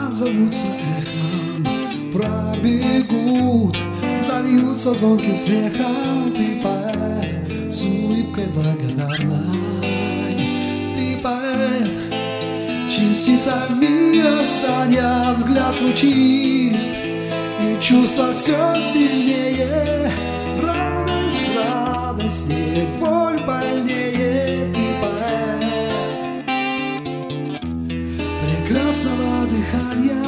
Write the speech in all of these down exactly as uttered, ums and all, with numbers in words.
отзовутся эхом, пробегут, зальются звонким смехом. Ты поэт с улыбкой благодарной, ты поэт, частица мира станет, взгляд твой чист, и чувство все сильнее, радость радостнее, боль больнее. Ты поэт прекрасного дыхания.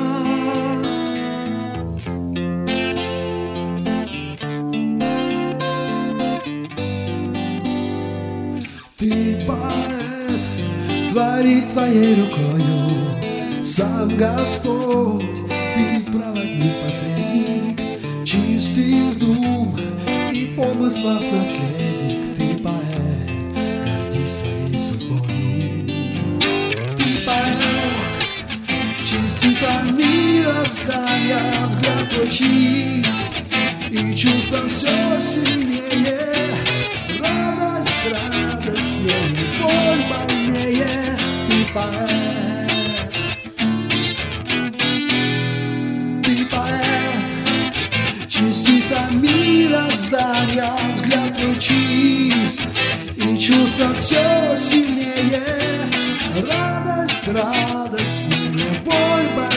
Ты поэт, творит твоей рукою сам Господь. Ты проводник, посредник чистых дум и помыслов наследник. Ты поэт, гордись своей судьбою. Ты поэт, частица мира станет, взгляд твой чист, и чувство все сильнее, радость радостнее, боль больнее. Ты поэт, ты поэт, частица мира здания, взгляд твой чист, и чувство все сильнее, радость радостнее, боль больнее.